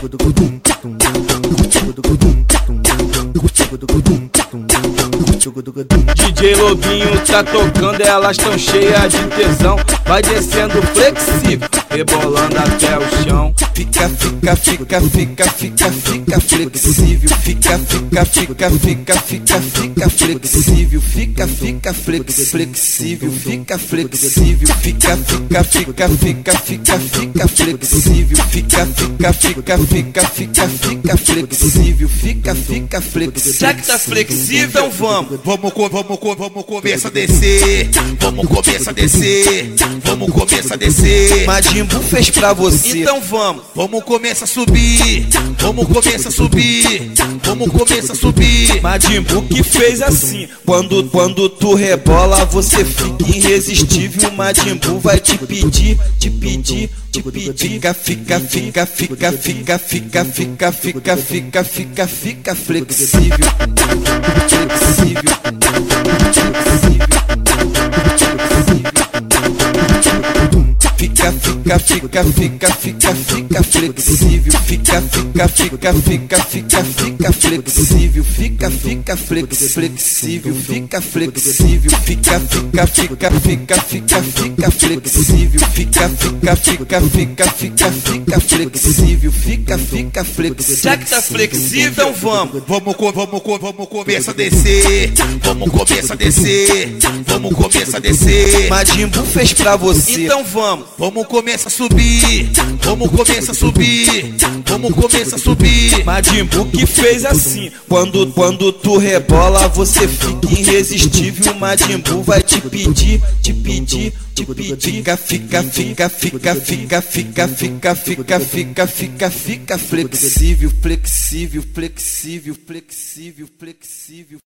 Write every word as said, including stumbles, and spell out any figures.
D J Lobinho tá tocando, elas tão cheias de tesão. Vai descendo flexível, rebolando até o chão. Fica, fica, fica, fica, fica, fica flexível. Fica, fica, fica, fica, fica, fica flexível. Fica, fica, flex, flexível. Fica flexível. Fica, fica, fica, fica, fica, fica flexível. Fica, fica, fica, fica, fica, fica flexível. Fica, fica, flexível. Já que tá flexível, então vamos. Vamos, vamos, vamos começar a descer. Vamos começar a descer. Vamos começar a descer. Majin Buu fez pra você. Então vamos. Vamos começar a subir. Vamos começar a subir. Vamos começar a subir. Majin Buu que fez assim. Quando, quando tu rebola, você fica irresistível. Majin Buu vai te pedir, te pedir, te pedir. Fica, fica, fica, fica, fica, fica, fica, fica, fica, fica, fica flexível. Flexível. Fica, fica, fica, fica, fica, fica flexível. Fica, fica, fica, fica, fica, fica flexível. Fica, fica, flex, flexível. Fica flexível. Fica, fica, fica, fica, fica, fica flexível. Fica, fica, fica, fica, fica, fica flexível. Fica, fica, flexível. Já que tá flexível, então vamos. Vamos, vamos, vamos começar a descer. Vamos começar a descer. Vamos começar a descer. Majin Buu fez pra você. Então vamos. Vamos começar a subir. Vamos começar a subir. Vamos começar a subir. Majin Buu que fez assim. Quando, quando tu rebola, você fica irresistível. Majin Buu vai te pedir, te pedir, te pedir. Fica, fica, fica, fica, fica, fica, fica, fica, fica, fica, fica flexível, flexível, flexível, flexível, flexível.